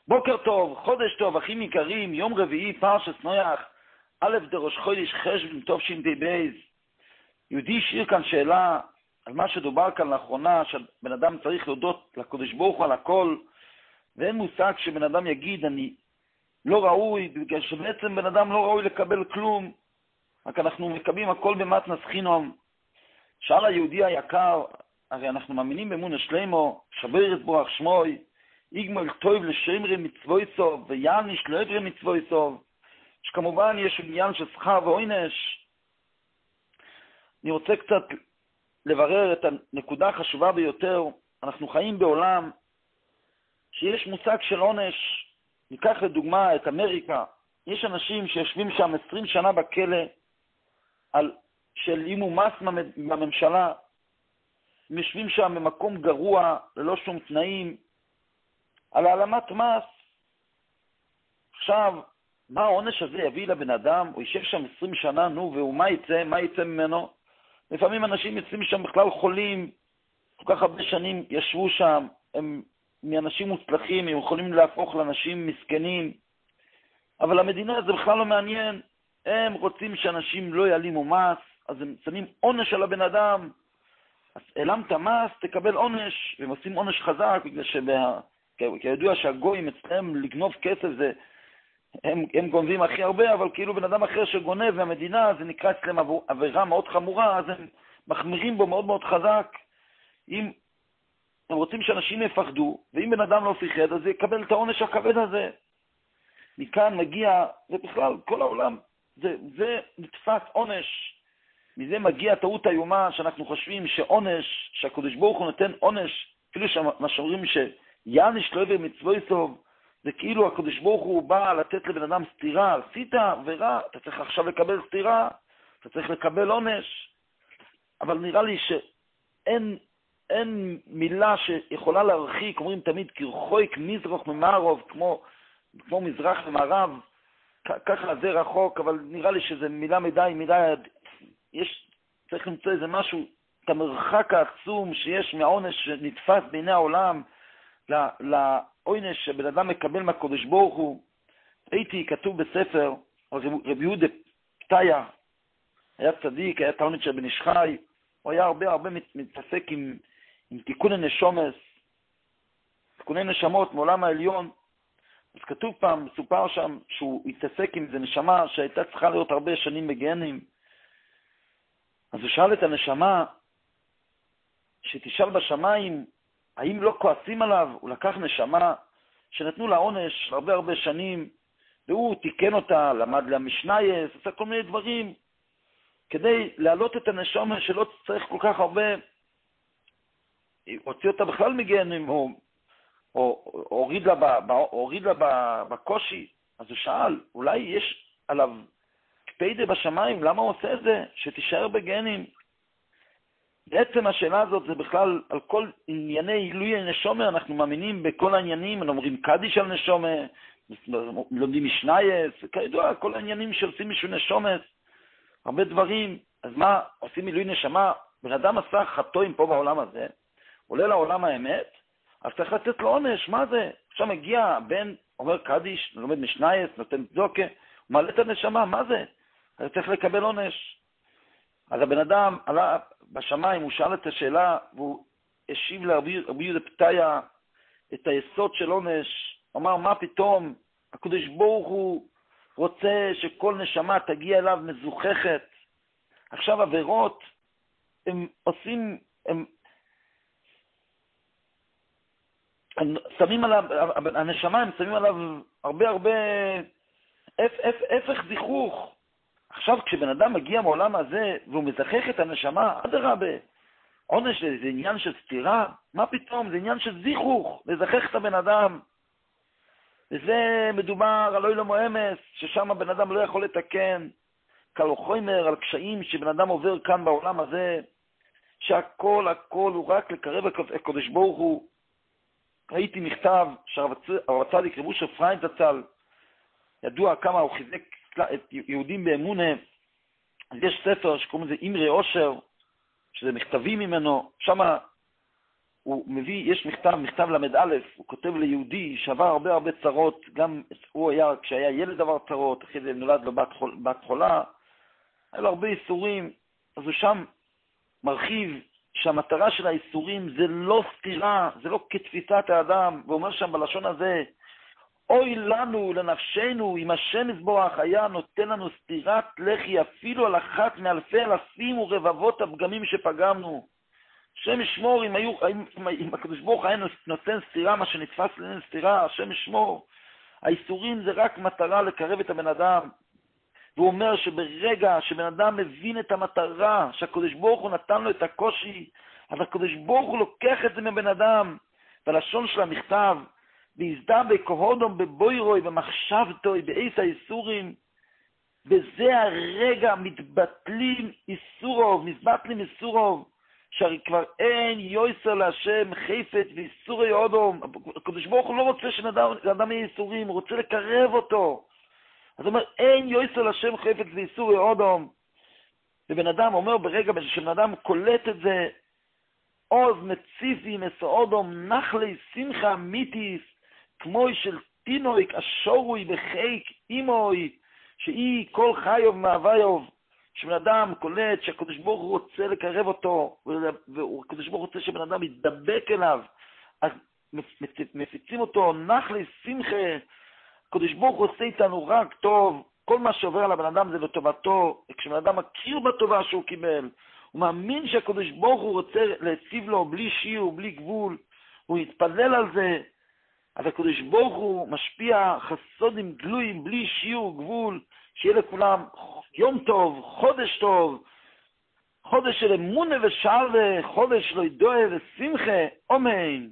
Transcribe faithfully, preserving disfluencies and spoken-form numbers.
בוקר טוב, חודש טוב, אחים יקרים, יום רביעי, פרשת נויח, א' דראש חודש חשבון תשפ"ב. יהודי השאיר כאן שאלה על מה שדובר כאן לאחרונה, שבן אדם צריך להודות לקדוש ברוך הוא על הכל, ואין מושג שבן אדם יגיד אני לא ראוי, בגלל שבעצם בן אדם לא ראוי לקבל כלום, רק אנחנו מקבלים הכל במתנס חינם. שאל היהודי היקר, הרי אנחנו מאמינים באמונה שלמה, שבר את ברוך שמוי, יגמל טוב לשמרי מצווי סוב, ויעניש לא עברי מצווי סוב, שכמובן יש עניין של שכר ועונש. אני רוצה קצת לברר את הנקודה החשובה ביותר. אנחנו חיים בעולם שיש מושג של עונש. ניקח לדוגמה את אמריקה. יש אנשים שיושבים שם עשרים שנה בכלא על של אימו מס בממשלה. הם יושבים שם במקום גרוע, ללא שום תנאים, על העלמת מס. עכשיו, מה העונש הזה יביא לבן אדם? הוא יישב שם עשרים שנה, נו, והוא מה יצא? מה יצא ממנו? לפעמים אנשים יוצאים שם בכלל חולים, כל כך הרבה שנים ישבו שם, הם מאנשים מוצלחים, הם יכולים להפוך לאנשים מסכנים, אבל המדינה זה בכלל לא מעניין. הם רוצים שאנשים לא יעלימו מס, אז הם שמים עונש על הבן אדם. אז העלמת מס, תקבל עונש, והם עושים עונש חזק, בגלל שבה... כי ידוע שהגויים אצלם לגנוב כסף זה, הם, הם גונבים הכי הרבה, אבל כאילו בן אדם אחר שגונב והמדינה, זה נקרא אצלם עבירה מאוד חמורה, אז הם מחמירים בו מאוד מאוד חזק. אם הם רוצים שאנשים יפחדו, ואם בן אדם לא פיחד, אז יקבל את העונש הכבד הזה. מכאן מגיע, ובכלל כל העולם, זה, זה נתפס עונש. מזה מגיע טעות איומה שאנחנו חושבים שעונש, שהקדוש ברוך הוא נותן עונש, כאילו שמה שאומרים ש... יעניש לא עברי מצווי סוב, זה כאילו הקדוש ברוך הוא בא לתת לבן אדם סתירה, עשית עבירה, אתה צריך עכשיו לקבל סתירה, אתה צריך לקבל עונש. אבל נראה לי שאין אין מילה שיכולה להרחיק, אומרים תמיד כרחוק מזרח ממערב, כמו, כמו מזרח ומערב, ככה זה רחוק, אבל נראה לי שזה מילה מדי, מדי, יש, צריך למצוא איזה משהו, את המרחק העצום שיש מהעונש שנתפס בעיני העולם, לעונש שבן אדם מקבל מהקדוש ברוך הוא. הייתי כתוב בספר רבי יהודה פתיה, היה צדיק, היה תלמיד של בן איש חי, הוא היה הרבה הרבה מתעסק עם, עם תיקון הנשומות, תיקוני נשמות מעולם העליון. אז כתוב פעם, מסופר שם שהוא התעסק עם זה נשמה שהייתה צריכה להיות הרבה שנים בגיהנום. אז הוא שאל את הנשמה שתשאל בשמיים האם לא כועסים עליו. הוא לקח נשמה שנתנו לה עונש הרבה הרבה שנים, והוא תיקן אותה, למד לה משנייס, עשה כל מיני דברים, כדי להעלות את הנשמה שלא צריך כל כך הרבה, הוציא אותה בכלל מגיהנום, או, או, או הוריד לה, ב, הוריד לה ב, בקושי. אז הוא שאל, אולי יש עליו קפידה בשמיים, למה הוא עושה את זה? שתישאר בגיהנום. בעצם השאלה הזאת זה בכלל על כל ענייני עילוי נשמה. אנחנו מאמינים בכל העניינים, אנחנו אומרים קדיש על נשמה, לומדים משנייס, כידוע, כל העניינים שעושים משהו נשמה, הרבה דברים. אז מה, עושים עילוי נשמה? בן אדם עשה חטאים פה בעולם הזה, עולה לעולם האמת, אז צריך לתת לו עונש. מה זה? עכשיו מגיע בן, אומר קדיש, לומד משנייס, נותן צדוקה, הוא מעלה את הנשמה, מה זה? אז צריך לקבל עונש. אז הבן אדם עלה בשמיים, הוא שאל את השאלה, והוא השיב לרבי יהודה פתיה את היסוד של עונש. הוא אמר, מה פתאום? הקדוש ברוך הוא רוצה שכל נשמה תגיע אליו מזוכחת. עכשיו עבירות, הם עושים, הם, הם שמים עליו, הנשמה, הם שמים עליו הרבה הרבה הפך זיכוך. עכשיו, כשבן אדם מגיע מעולם הזה, והוא מזכח את הנשמה, אדרבה, עונש זה עניין של סתירה? מה פתאום? זה עניין של זיכוך, לזכח את הבן אדם. וזה מדובר על אוילום אמס, ששם הבן אדם לא יכול לתקן, קל וחומר, על קשיים שבן אדם עובר כאן בעולם הזה, שהכל, הכל הוא רק לקרב הקדוש ברוך הוא. ראיתי מכתב שהרב צדיק רב אושר אפרים זצ"ל, ידוע כמה הוא חיזק את יהודים באמונה. יש ספר שקוראים לזה אמרי אושר, שזה מכתבים ממנו, שם הוא מביא, יש מכתב, מכתב למד א', הוא כותב ליהודי שעבר הרבה הרבה צרות, גם הוא היה, כשהיה ילד עבר צרות, אחרי זה נולד לו בת, חול, בת חולה, היה לו הרבה איסורים, אז הוא שם מרחיב שהמטרה של האיסורים זה לא סתירה, זה לא כתפיסת האדם, והוא אומר שם בלשון הזה, אוי לנו, לנפשנו, אם השם יזבח היה נותן לנו סתירת לחי אפילו על אחת מאלפי אלפים ורבבות הפגמים שפגמנו. השם ישמור, אם, היו, אם, אם הקדוש ברוך היה נותן סתירה, מה שנתפס לנו סתירה, השם ישמור. האיסורים זה רק מטרה לקרב את הבן אדם. והוא אומר שברגע שבן אדם מבין את המטרה, שהקדוש ברוך הוא נתן לו את הקושי, אז הקדוש ברוך הוא לוקח את זה מבן אדם. בלשון של המכתב, ויזדה בכהודום, בבוירוי, במחשבתוי, בעיס האיסורים, בזה הרגע מתבטלים איסורוב, מתבטלים איסורוב, שהרי כבר אין יויסר להשם חפץ ואיסורי אודום. הקדוש ברוך הוא לא רוצה שלאדם יהיה איסורים, הוא רוצה לקרב אותו. אז הוא אומר, אין יויסר להשם חפץ ואיסורי אודום. ובן אדם אומר ברגע שבן אדם קולט את זה, עוז מציפי מסעודום נחלי שמחה מיתיס, כמו של תינוק השורוי בחיק אימוי, שהיא כל חיוב מהוויוב, שבן אדם קולט שהקדוש ברוך הוא רוצה לקרב אותו, והקדוש ברוך הוא רוצה שבן אדם יתדבק אליו, אז מפיצים אותו, נחלי שמחה, הקדוש ברוך הוא עושה איתנו רק טוב, כל מה שעובר על הבן אדם זה לטובתו, כשבן אדם מכיר בטובה שהוא קיבל, הוא מאמין שהקדוש ברוך הוא רוצה להציב לו בלי שיר, בלי גבול, הוא יתפלל על זה, אז הקדוש ברוך הוא משפיע חסודים גלויים בלי שיר וגבול, שיהיה לכולם יום טוב, חודש טוב, חודש של אמונה ושלווה, חודש לא ידועה ושמחה, אמן.